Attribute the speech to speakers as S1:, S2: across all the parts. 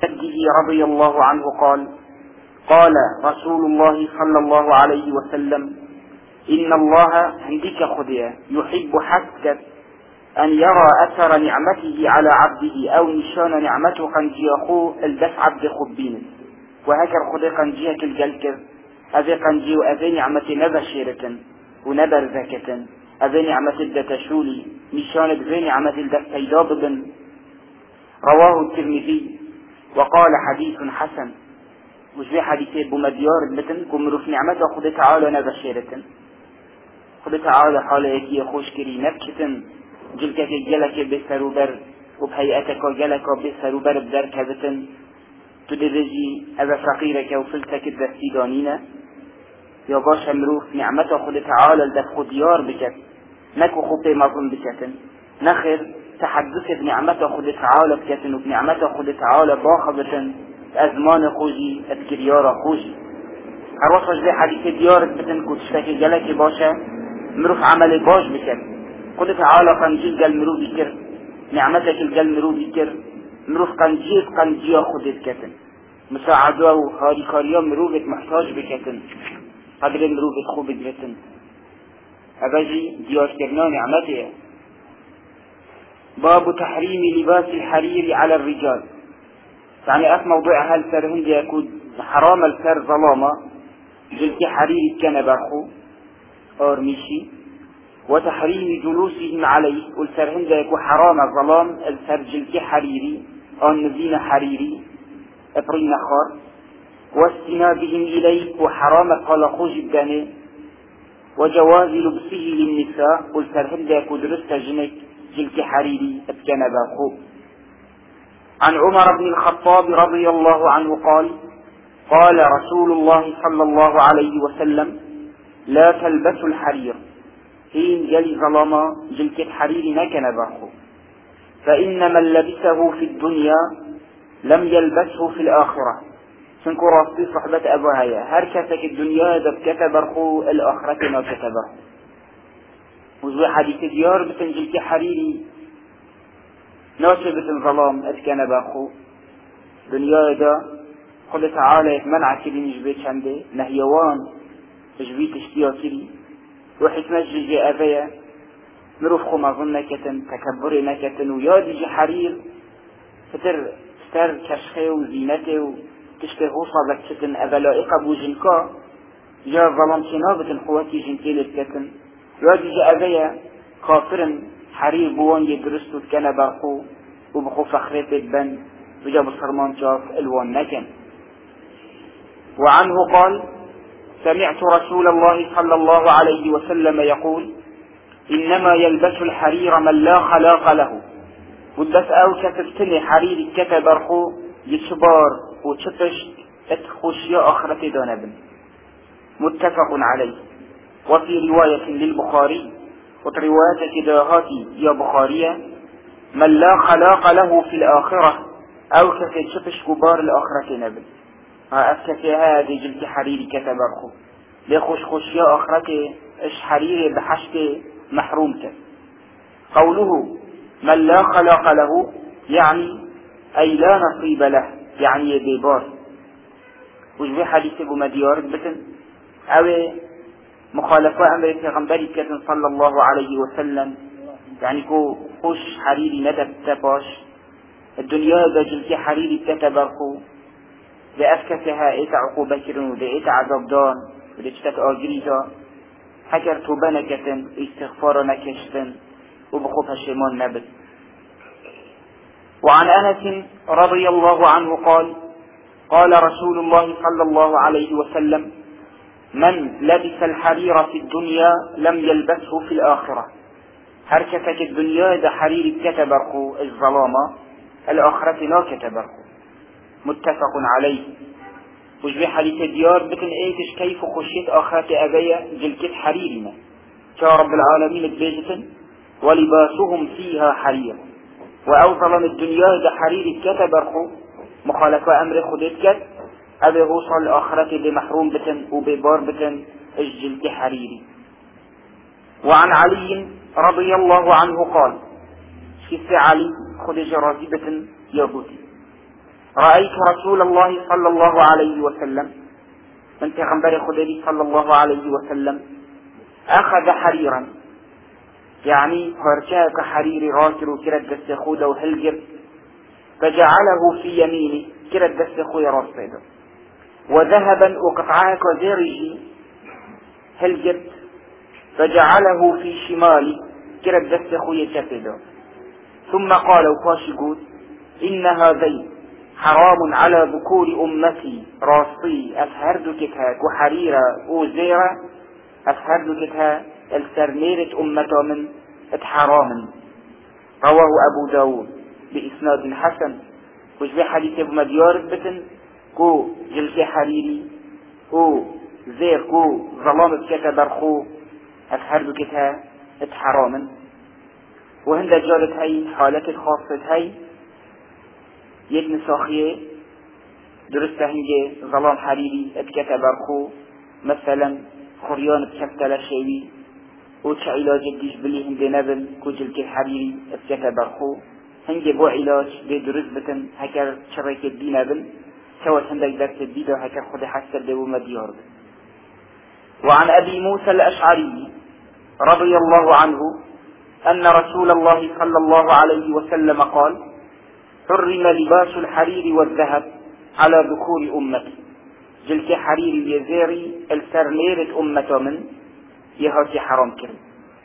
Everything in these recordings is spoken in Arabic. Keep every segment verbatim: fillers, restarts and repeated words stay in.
S1: جده رضي الله عنه قال: قال رسول الله صلى الله عليه وسلم: إن الله عندك خديا يحب حسك أن يرى أثر نعمته على عبده أو نشان نعمته قنجي أخوه الدفع عبد خبين وهكذا خدي قنجيك الجلكر أذي قنجي وأذي نعمة نبشيرة ونبر ذكة أذي نعمة الدتشولي نشان بذي نعمة الدتيدابد. رواه الترمذي وقال حديث حسن. مش في حديث بمديار بتن كمروف نعمته خدي تعالى نبشيرة خدي تعالى حالك يخوش كري نبكة جلكك جلك بسروبر وبهيئتك جلك بسروبر بدر كذتن تدرجي أذا فقيرك وفلتك الدستيدانين يا باشا مروف نعمته خد تعالى لدفق ديار بكت نكو خطي مظن بكتن نخر تحدث بنعمته خد تعالى بكتن وبنعمته خد تعالى باخبة أزمان خوجي أذكريار خوجي هروصج بي حديث ديار بتن كتشتك جلك باشا مروف عمل باش بكت خد تعالى قنجيل قال مروف بكر نعمتك القال مروف بكر مروف قنجيل قنجيا خدت كتن مساعدة وهاري كاريا مروفت محتاج بكتن قدر مروفت خوب بكتن أبجي ديار كرنا نعمته. باب تحريم لباس الحرير على الرجال. يعني أف موضوع هل سر هندي يكون حرام السر ظلامة جلك حرير كان برخو أرميشي وتحريم جلوسهم عليه والسر هندي يكون حرام ظلام السر جلك حريري أو نزين حريري أبرين نخار واستنابهم إليه وحرام قلقو جدانه وجواز لبسه للنساء والسر هندي يكون درست جنك جلك حريري أبكان برخو. عن عمر بن الخطاب رضي الله عنه قال: قال رسول الله صلى الله عليه وسلم: لا تلبسوا الحرير حين جلي ظلما جلك حرير نكن برخو فإن من لبسه في الدنيا لم يلبسه في الآخرة. سنكو راستي صحبة أبوهايا هركتك الدنيا دبكت برخو الآخرة ما كتبرخو وزوي حديث ديار بتنجلك حريري ناشبة ظلام أتكان باخو دنيا دا قل تعالى منع كلي نجبيت شنده نهيوان تجبيت اشتيا كلي وحكمة جيجي أبايا مروف خو مظن نكتن تكبر نكتن ويادي جي حرير فتر ستر كشخه وزينته وتشته غوصة بكتن أبلائق أبو جنكا جا ظلام شنابة قواتي جنكي لبكتن يادي جي أبايا خاطرا حرير بوان يدرستو كان باقو وبخو فخريت البن وجاب الصرمان شاف الوان نكن. وعنه قال: سمعت رسول الله صلى الله عليه وسلم يقول: إنما يلبس الحرير من لا خلاق له. ودس أو كتبتني حرير كتب برخو يشبار وتشتش اتخشيا آخرة دانبن. متفق عليه. وفي رواية للبخاري وترواية كداهاتي يا بخارية: من لا خلاق له في الآخرة أو كفي شفش كبار الآخرة نبل. أفكتي هذه جلت حريري كتبرخو ليخش خش يا آخرة إش حريري بحشت محرومته. قوله من لا خلاق له يعني أي لا نصيب له يعني يديبار وجبه حديث أبو مديار بتن أو مخالفة أمر البيغمبر كتن صلى الله عليه وسلم يعني كو خوش حريري ندب تباش الدنيا دا جلتي حريري كتبرخو لأفكتها إيت عقوبة كرن ودئيت عذاب دان ودئيت آجريتا حكر توبانا كتن استغفارنا كشتن وبخوفها شيمان نبت. وعن أنس رضي الله عنه قال: قال رسول الله صلى الله عليه وسلم: من لبس الحرير في الدنيا لم يلبسه في الآخرة. حركتك الدنيا ده حرير كتبرخو الظلامة الآخرة لا كتبرخو. متفق عليه. وجبه حديث ديار بكن ايتش كيف خشيت آخرة أبايا جلكت حريرنا كا رب العالمين بيجتن ولباسهم فيها حرير وأوظلم الدنيا ده حرير كتبرخو مخالفة أمر خدتك أبي وصل الآخرة بمحروم بتن وببار بتن الجلد حريري. وعن علي رضي الله عنه قال: شف علي خد جرازبة يابوتي رأيت رسول الله صلى الله عليه وسلم من پیغمبر خدای صلى الله عليه وسلم أخذ حريرا يعني پارچه که حريري راكر كرد دست خود و هلگر فجعله في يمينه كرد دست خوی راست پیدا وذهبا وقطعه كزيرجي هلگر فجعله في شمالي كرد دست خوی چپیدا ثم قال وقاش قول إن هذين حرام على ذكور أمتي راصي أفهرد كتها كحريرة وزيرة أفهرد كتها السرنيرة أمتا من اتحرام. رواه أبو داود بإسناد حسن. وجبه حديث ابو مديار بتن كو جلسي حريري كو زير كو ظلام كتا برخو أفهرد كتها اتحرام. وهند جالت هاي حالات الخاصة هاي یک نساخیه درسته هنگه ظلام حریری اتکت برخو مثلا خوریان بکفتل شوی او چه علاج دیش بلی هنگه نبل کجل که حریری اتکت برخو هنگه با علاج به درست بتن هکر شرک دی نبل شوات هندک درس دی دا هکر خود حسر دو مدیار بل. وعن أبي موسى الأشعري رضي الله عنه أن رسول الله صلى الله عليه وسلم قال حرم لباس الحرير والذهب على ذكور أمتي جلك حرير يزيري السرليرة أمة من يهاتي حرام كرم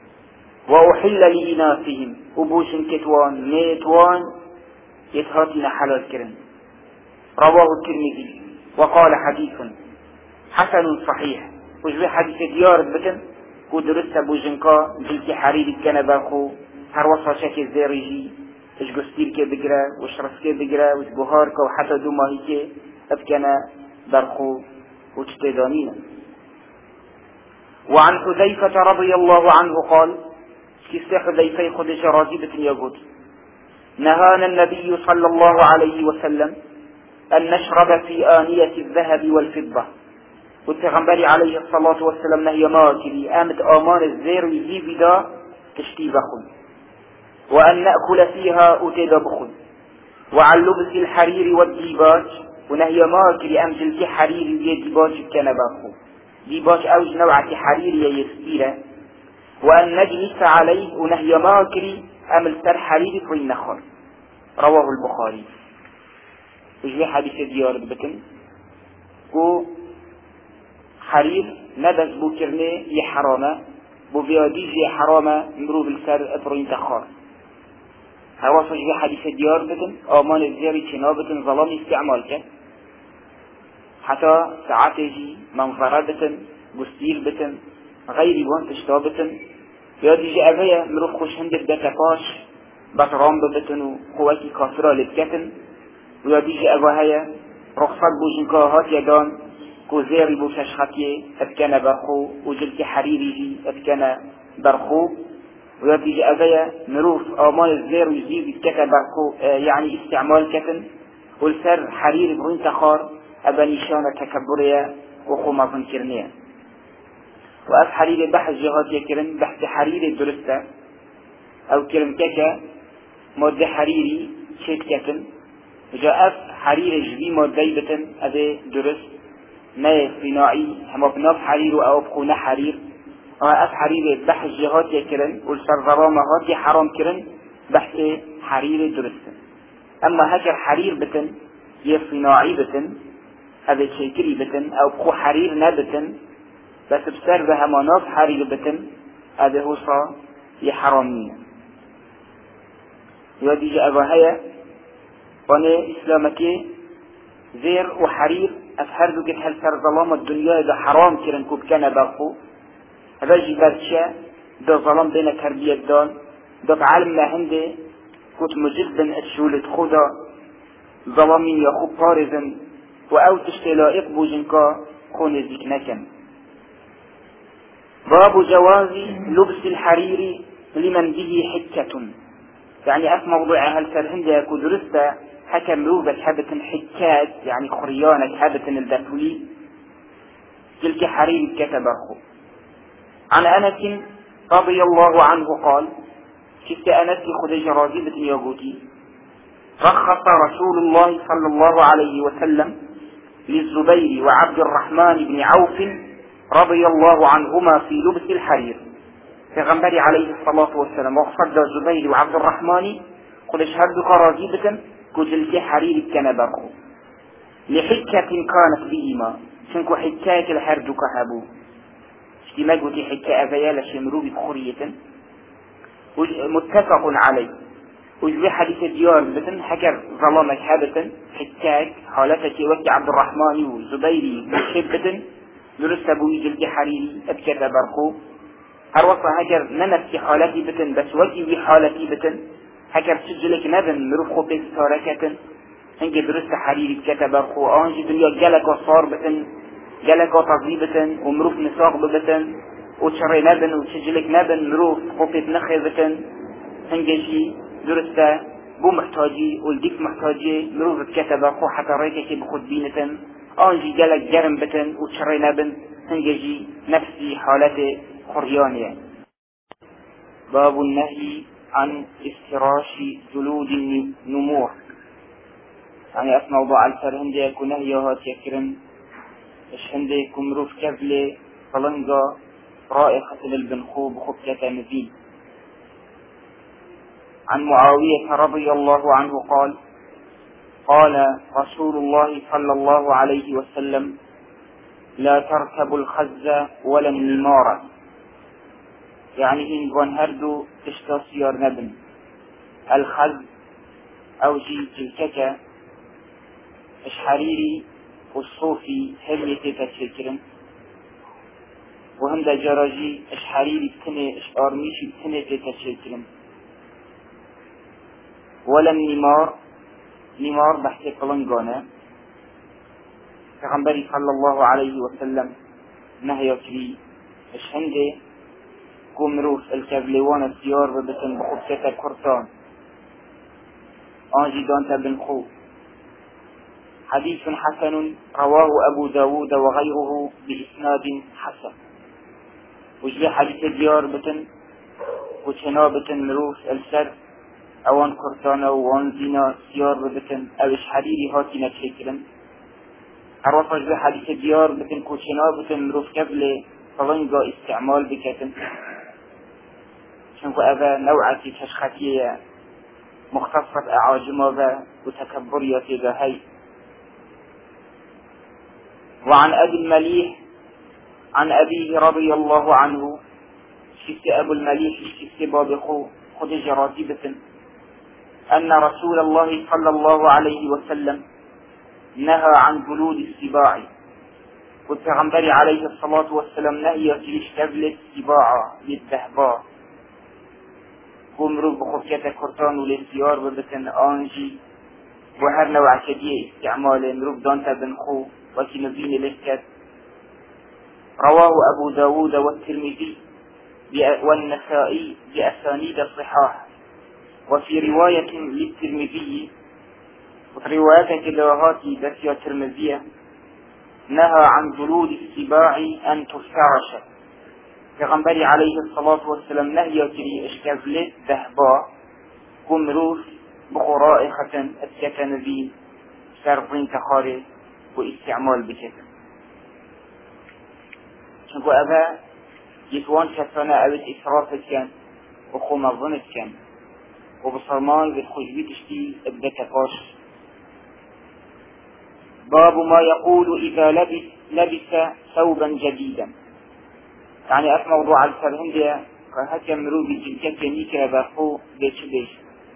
S1: وأحل لإناثهم أبوش كتوان ميتوان يتهاتي حلال كرم. رواه الترمذي وقال حديث حسن صحيح. وجبه حديث ديار بكن ودرست بوجنكا جلك حرير كان باخو هر وصا شكل زيريجي اش گستیر که بگره و شرف که بگره و بهار که و حتی دو ماهی که ابکنه برخو و چتدانینه. وعن حذيفة رضي الله عنه قال كيف حذيفة خدش راجبة يقول نهانا النبي صلى الله عليه وسلم أن نشرب في آنية الذهب والفضة والتغنبري عليه الصلاة والسلام نهي ماكري آمد آمان الزير ويجيب دا تشتي بخل وأن نأكل فيها أتيد بخل وعن لبس الحرير والديباج ونهي ماكري أمجل حرير يديباج كان باخو ديباج أوج نوعة حرير يستيرة وأن نجلس عليه ونهي ماكري أمل سر حرير في النخر. رواه البخاري. وجه حديث ديار بكن كو حرير ندز بو كرني يحرامه بو بياديج يحرامه مرو بالسر افرين تخار هواصل جه حديث ديار بكن آمان الزيري چنا بكن ظلام استعمال كن حتى ساعات يجي منظرة بكن بستير بكن غير وان تشتا بكن بياديج أبايا مروف خوش هندك دكتاش بطرام بكن وقواتي كافرة لبكتن وياديج أبايا رخصت بوجنكاهات يدان كو زيري بو ششخطيه اتكنا برخو وجلك حريري اتكنا برخو ويبدي أبايا نروف آمال الزير ويزيد يتكتا برخو اه يعني استعمال كتن والسر حرير برون تخار أبا نشانة تكبرية وخو مظن كرنية وأف حرير بحث جهات يكرن بحث حرير درسته أو كرن كتا مادة حريري شيت كتن وجاء أف حرير جبي مادة بتن أبا درست ما صناعي هم بناف حرير أو بخونه حرير أما أف حرير بحث جهات يكرن والسر ظلامة هات حرام كرن بحث حرير درستن. أما هكر حرير بتن يه صناعي بتن هذا شيكري بتن أو بخو حرير نبتن بس بسر بها مناف حرير بتن هذا هو صا يحرامين يودي جاء بهايا وانا إسلامك زير وحرير أفهردو قد هل سر ظلام الدنيا إذا حرام كرن كوب كان باقو هذا جبرتشا دا ظلام بين تربية دان دا بعلم لهنده كنت مجدا الشولة خدا ظلامين يخو بارزن وأو تشتلائق بوجنكا خون ذيك نكن. باب جواز لبس الحرير لمن به حكة يعني أف موضوع هل سر هنده يكو درسته حكم روبة حبة حكات يعني خريانة حبة الدفولي تلك حرير كتب أخو. عن أنس رضي الله عنه قال شفت أنس خدج راجبة ياغوتي رخص رسول الله صلى الله عليه وسلم للزبير وعبد الرحمن بن عوف رضي الله عنهما في لبس الحرير. پیغمبر عليه الصلاة والسلام وقصد الزبير وعبد الرحمن قد اشهد قراضيبة كجلك حرير كنبرخو لحكة كانت بهما شنكو حكاية الحرد كهبو اشتما قلت حكاية أفيال شمرو بخورية متفق عليه. وجبي حديث ديار بتن حكر ظلامك هابتن حكاك حالتك وكي عبد الرحمن والزبيري بشبتن درست ابوي جلد حريري ابكت برخو هر وصا هكر ننس حالتي بتن بس وكي وي حالتي بتن هكر سجلك نبن مروف خو بيستاركتن هنك درست حريري ابكت برخو آنجي دنيا جلك وصار بتن جلك وطضي بتن ومروف نساق بتن وشري نبن وسجلك نبن مروف خو بيتنخي بتن هنجي درسته بو محتاجي والديك محتاجي مروف بكتبه خو حتى ريكك بخد بينتن آنجي جالك جرم بتن وتشرينا بن هنجي نفسي حالته خريانية. باب النهي عن افتراش جلود النمور. يعني اسمع وضع الفر هندي يكون نهيها تيكرن اش هندي يكون مروف كفلة طلنجة رائحة للبنخو بخبكة مزيد. عن معاوية رضي الله عنه قال قال رسول الله صلى الله عليه وسلم لا تركبوا الخز ولا النمار. يعني إن بانهردو تشتا سيار نبن الخز أو جي جلكك الحريري والصوفي هل يتتشكرن وهم دا جراجي الحريري بتني اشارميشي بتني تتشكرن ولا النمار نمار بحث قلنقانا پیغمبری صلى الله عليه وسلم نهي كري اش هنده قوم روف الكابلوان السيار ببتن بخبكة كرتان آنجي دانتا بن خو. حديث حسن رواه أبو داود وغيره بإسناد حسن. وجبه حديث ديار بتن وچنا بتن مروف السر اوان كرتانا وان زينا سيار بتن اوش حريري هاتي نتشكرن. عرف وجبه حديث ديار بتن كوچنا بتن مروف قبل طلنقا استعمال بكتن شنكو أذا نوعة تشخاتية مختصة أعاجمة وتكبرية في هاي. وعن أبي المليح عن أبيه رضي الله عنه شفت أبو المليح شفت بابخو خدج راتبة أن رسول الله صلى الله عليه وسلم نهى عن جلود السباع. والتغنبري عليه الصلاة والسلام نهي تلش كبلة السباع للدهباء قمرو بخفية كرتان والسيار وبتن آنجي وهر نوع كدية استعمال مروب دانتا بن خو وكي نبين لسكت. رواه أبو داود والترمذي والنسائي بأسانيد الصحاح. وفي رواية للترمذي وفي رواية كدواهاتي دسيا الترمذية نهى عن جلود السباع أن تفترش. پیغمبر عليه الصلاة والسلام نهي تري اشكازلت دهباء قمروف بخرائخة السكنبين سرطين تخاري واستعمال بكتن. شنكو أبا يتوان كتانا أبد إسرافت كان وخو مظنت كان وبصرمان بالخجبي تشتي ابدا كفاش. باب ما يقول إذا لبس لبس ثوبا جديدا. يعني أسمى موضوع الفرهندية فهكا مروبي جلكك نيكا بخو بيش بيش.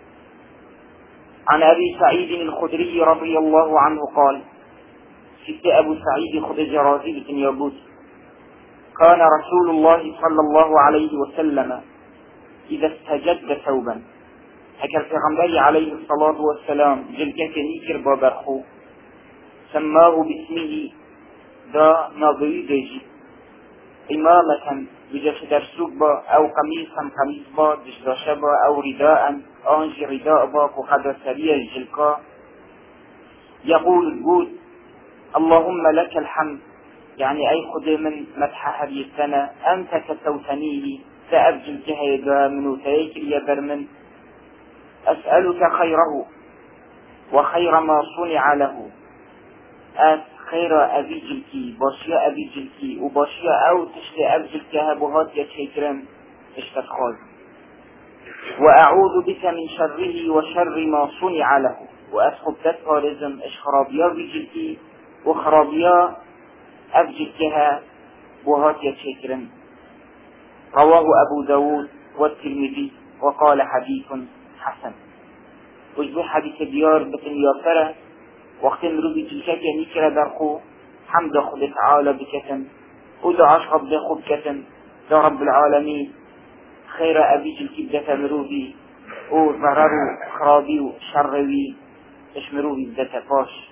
S1: عن أبي سعيد الخدري رضي الله عنه قال شفت أبو سعيد خدج رازي بن يابوت كان رسول الله صلى الله عليه وسلم إذا استجد ثوبا هكا الفغنبري عليه الصلاة والسلام جلكك نيكر بابرخو سماه باسمه دا ناظري ديجي إمامة بجاش درسوك با أو قميصا قميص با دجداش با أو رداء آنج رداء با وقدر سريع الجلكا يقول الجود اللهم لك الحمد يعني أي خد من مدح هريتنا أنت كسوتنيه سأبجل كهيدا من وتيك يبر من أسألك خيره وخير ما صنع له از خير أبي جلكي باشيا أبي جلكي وباشيا أو تشتي أبي جلكي هبوهات يتشكرم اشتدخاز وأعوذ بك من شره وشر ما صنع له وأسخب تتها رزم اش خرابيا بجلكي وخرابيا أبي جلكيها بوهات يتشكرم. رواه أبو داود والترمذي وقال حديث حسن. وجبه حديث ديار بكن يافره وقت مروبي جلكك نكرة درخو حمد خد تعالى بكتن ودعاش خبد خب كتن دا رب العالمين خير أبي جلكي بدتا مروبي او ضررو خرابي وشروي اش مروبي بدتا باش.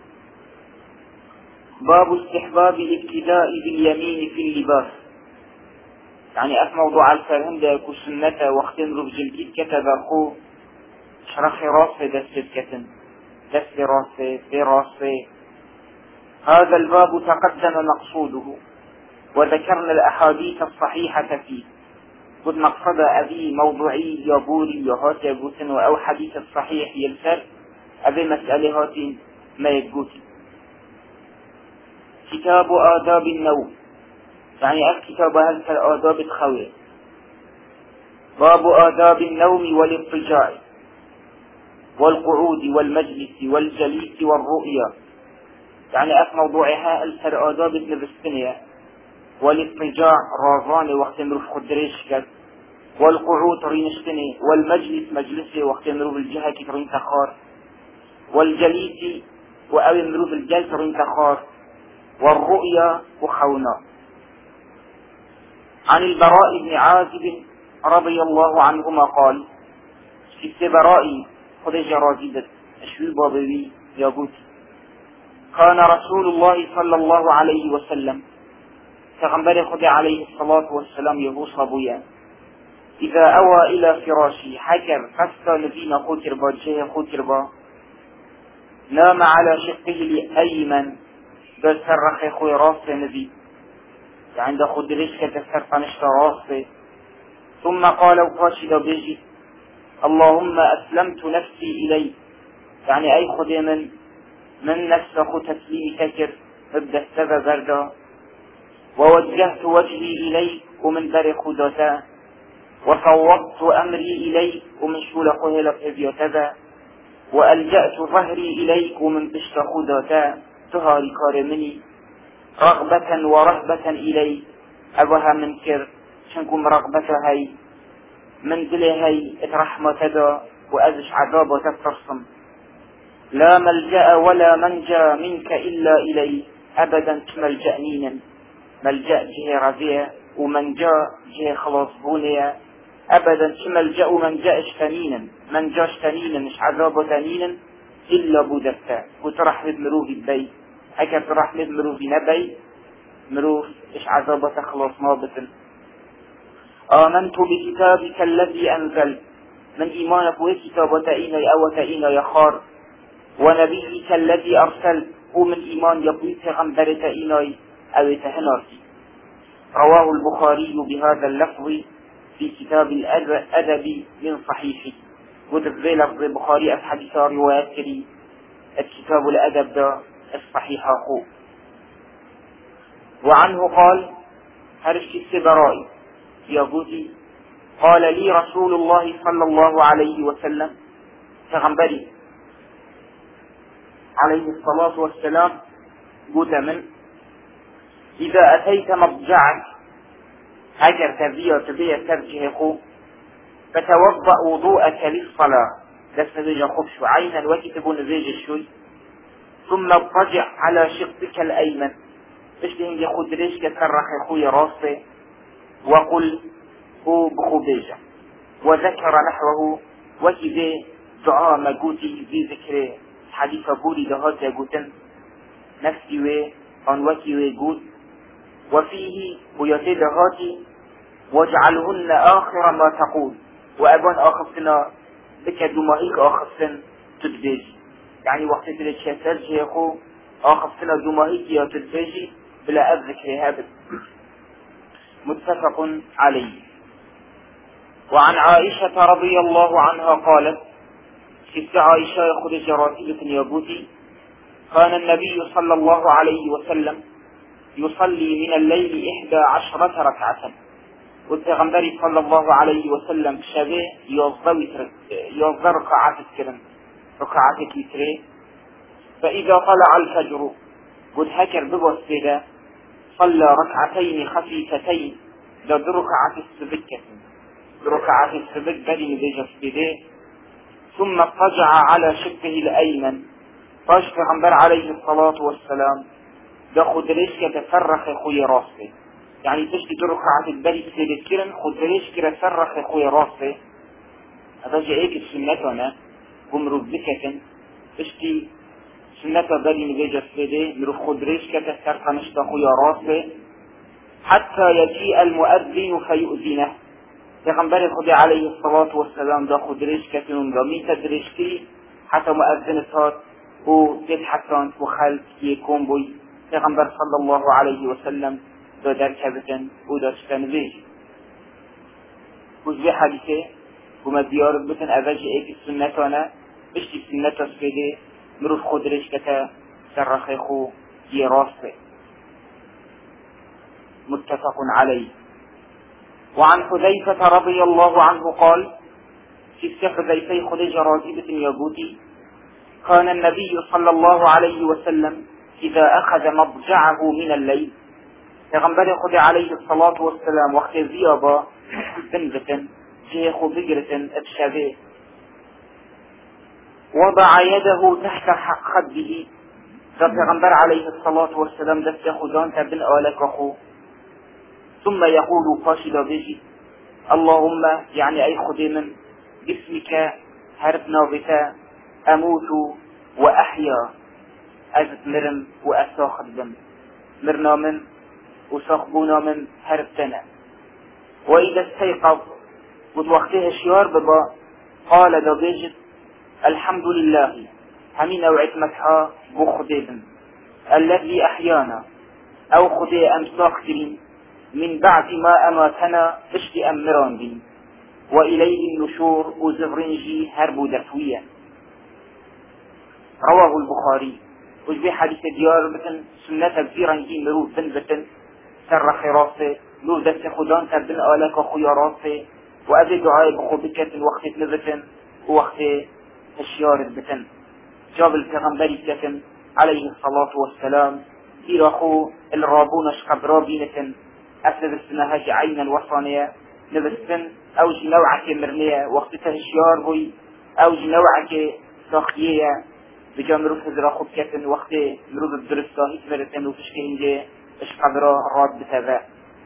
S1: باب استحباب الابتداء باليمين في اللباس. يعني اف موضوع الفرهم دا يكو سنة وقت مروبي جلكي كتا درخو شرخي راسي دست كتن دست راسي في راسي. هذا الباب تقدم مقصوده وذكرنا الأحاديث الصحيحة فيه. قد مقصد أبي موضوعي يابوري يهات يقوتن أو حديث الصحيح يلسر أبي مسألة هاتين ما يقوتن. كتاب آداب النوم. يعني أف كتاب هذا آداب الخوي. باب آداب النوم والاضطجاع والقعود والمجلس والجليس والرؤيا. يعني اف موضوعها الفر آداب النبستنية والاضطجاع رازان وقت مروف خدريش كت والقعود رينشتني والمجلس مجلسي وقت مروف الجهة كترين تخار والجليس وأو مروف الجلس رين تخار والرؤيا وخونا. عن البراء بن عازب رضي الله عنهما قال في السبراء خدج راجدت اشوي بابوي ياقوت كان رسول الله صلى الله عليه وسلم تغنبر خد عليه الصلاة والسلام يهو صابويا إذا أوى إلى فراشي حكر قصة نبينا خوتر با جه خوتر با نام على شقه الأيمن بسرخ خوي راس نبي عند خدريش كتسر فنشت راسه ثم قال وقاشد بيجي اللهم أسلمت نفسي إليك. يعني أي خدي من من نفس أخو تسليم كثر ابدأ السبب بردا ووجهت وجهي إليك ومن بر خداتا وصوبت أمري إليك ومن شول قهلة بيوتذا وألجأت ظهري إليك ومن بشت خداتا تهاري كارمني رغبة ورهبة إليك أبها منكر شنكم رغبة هاي منزلي هاي اترحمة تدا وأزش عذاب وتفرصم. لا ملجأ ولا منجا منك إلا إلي أبدا ملجأنين ملجأ جه رزية ومنجا جه خلاص بونيا أبدا ملجأ ومنجا اشتنينا منجا اشتنينا مش عذاب تنينا إلا بودتا وترح مروف البي هكا ترح مروف نبي مروف إش عذاب تخلص نابطن. آمنت بكتابك الذي أنزل من إيمانك وكتاب تأينا أو تأينا يخار ونبيك الذي أرسل ومن إيمان يبوي تغنبر تأينا أو تهنارتي. رواه البخاري بهذا اللفظ في كتاب الأدب من صحيحه. وتفضي لفظ البخاري أفحدث روايات كري الكتاب الأدب دا الصحيح أخوه. وعنه قال هرش السبرائي يقول قال لي رسول الله صلى الله عليه وسلم تغنبري عليه الصلاة والسلام قلت من إذا أتيت مضجعك هجر تبيع تبيع ترجعه فتوضأ وضوءك للصلاة دست نزيج خبش عينا وكتبوا نزيج الشوي ثم اضطجع على شقك الأيمن اشتهن يخد ريش كترخ اخوي راسه وقل هو بخبيجة وذكر نحوه وكذا دعاء مقوتي في ذكره حديث بولي دهات يقولن نفسي وي عن وكي ويقول وفيه ويتي دهاتي واجعلهن آخر ما تقول وأبان آخفتنا بك دمائك آخفتن تدبيجي يعني وقت تلك شاسر جيخو آخفتنا دمائك يا تدبيجي بلا أذكر هذا متفق عليه. وعن عائشة رضي الله عنها قالت ست عائشة خود جراتي بتن يابوتي كان النبي صلى الله عليه وسلم يصلي من الليل إحدى عشرة ركعة والتغنبري صلى الله عليه وسلم شبه يوضر ركعات الكرم ركعات كتري فإذا طلع الفجر قد هكر بوسيدة صلى ركعتين خفيفتين ضد ركعات السبكة ركعات السبك بدي بجسده ثم اضطجع على شقه الأيمن فاش پیغمبر عليه الصلاة والسلام دا خدريش كتفرخ خوي راسه يعني تشكي دو ركعات البري سيدت كرن خدريش كتفرخ خوي راسه هذا جاءك السنة قمرو بكة تشكي سنة بري نبيجة سيدة مرو خدريش كتفرخ نشتا خوي راسه حتى يجيء المؤذن فيؤذنه پیغمبر خدا عليه الصلاة والسلام دا خدريش كتنون دا مي تدريش كي حتى مؤذن صاد و تد حسان و خلق يكون بوي پیغمبر صلى الله عليه وسلم دا در كبتن و داشتن بيش وزبي حديثه وما ديارت بتن اوج ايك السنتانا اشتي سنتا سفيده مروف خدريش كتا سرخيخو يراسه متفق عليه. وعن حذيفة رضي الله عنه قال في حذيفة خديجة راجبة يابوتي كان النبي صلى الله عليه وسلم إذا أخذ مضجعه من الليل پیغمبر خدا عليه الصلاة والسلام وقت زيابا بنبة شيخ بجرة ابشبه وضع يده تحت خده فپیغمبر عليه الصلاة والسلام دست خدان تبن آلك وخو ثم يقول فاشدا بيجي اللهم يعني أي خدي من باسمك هربنا بك أموت وأحيا أجد مرم وأساخد بم مرنا من وساخبونا من هربتنا وإذا استيقظ قد وقتها الشيار ببا قال دا بيجي الحمد لله همين أوعد مدحا بخدي بم الذي أحيانا أو خدي أمساخترين من بعد ما أماتنا اشتي أمران بي وإليه النشور وزغرنجي هرب دفوية. رواه البخاري. وجبه حديث ديار بتن سنة بزيرنجي مروف بن بتن سر خراسه لو دست خدان تبن آلك وخويا راسه وأذي دعاء بخوبكة وقت نبتن ووقت الشيار بتن جاب البيغمبري كتن عليه الصلاة والسلام إراخو الرابونش قبرابينة أسد السنهاج عينا وصانية نبستن أو جنوعك مرنية وقت تهشيار بوي أو جنوعك ساخيية بجا مروف هزرا خود كتن وقت مروف الدرسة هتمرتن وفشكه هنجي اش قبرا راد بتابع.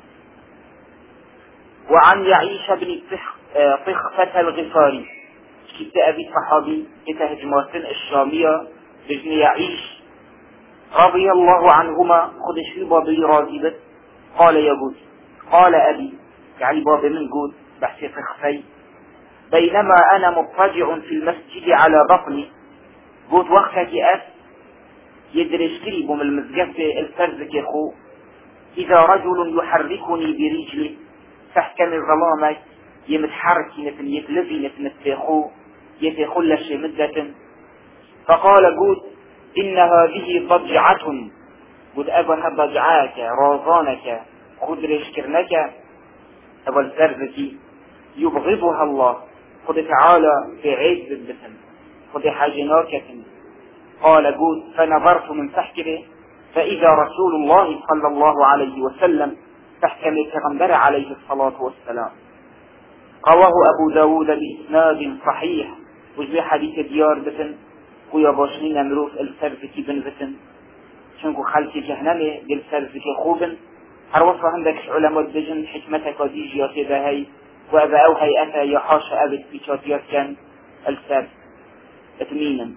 S1: وعن يعيش بن طخفة الغفاري كتاب أبي صحابي كتهجمات الشامية بجن يعيش رضي الله عنهما خد شربا برازبة قال يقول قال أبي يعني باب من قول بحث خفي بينما أنا مضطجع في المسجد على بطني قلت وقتك أس يدرش قريب من المسجد الفرزك يخو إذا رجل يحركني برجله فاحكم الظلامة يمتحركي نتن يتلذي نتن التخو يتخلش مدة فقال قلت إن هذه ضجعة قد أبها ضجعاك رازانك خدرش كرنك أبا الزرزكي يبغضها الله قد تعالى في عز البسن قد حاجناك قال قد فنظرت من تحكره فإذا رسول الله صلى الله عليه وسلم تحكم التغنبر عليه الصلاة والسلام. رواه أبو داود بإسناد صحيح وجبه حديث ديار بسن ويا باشنين مروف السرزكي بن بسن شنكو خلق جهنمي دل سرزكي خوبن هر وصف عندك علماء بجن حكمتك وديجيات ذهي وأبا أو هيئتا يحاش أبد بيشاتيات كان السرز اتمينا.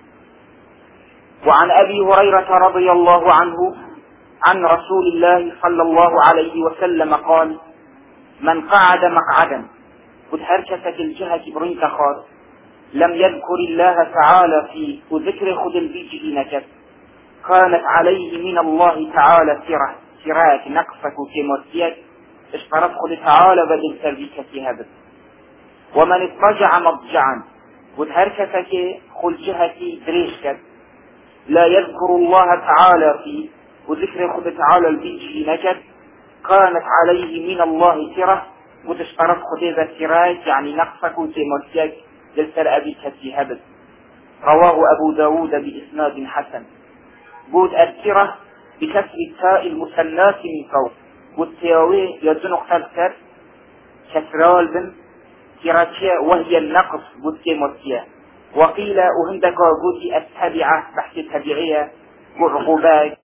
S1: وعن أبي هريرة رضي الله عنه عن رسول الله صلى الله عليه وسلم قال من قعد مقعدا قد هركست الجهة برنك خار لم يذكر الله تعالى فيه وذكر خد البيج نكت كانت عليه من الله تعالى سرة سراك نقفك كمرسيك اشترط خد تعالى بدل سربيك في هذا. ومن اضطجع مضجعا قد هركتك خل جهتي دريشكت لا يذكر الله تعالى في وذكر خد تعالى البيجي نجد كانت عليه من الله تره وتشترط خديبة تراك يعني نقصك وتمسيك للسر أبي كتي هبت. رواه أبو داود بإسناد حسن. قد التره بكسر التاء المثنات من فوق والتياوي يزنق تذكر كسرال بن تراكيا وهي النقص قد كمسيا. وقيل وهندك قد التبعة بحث التبعية قعقباك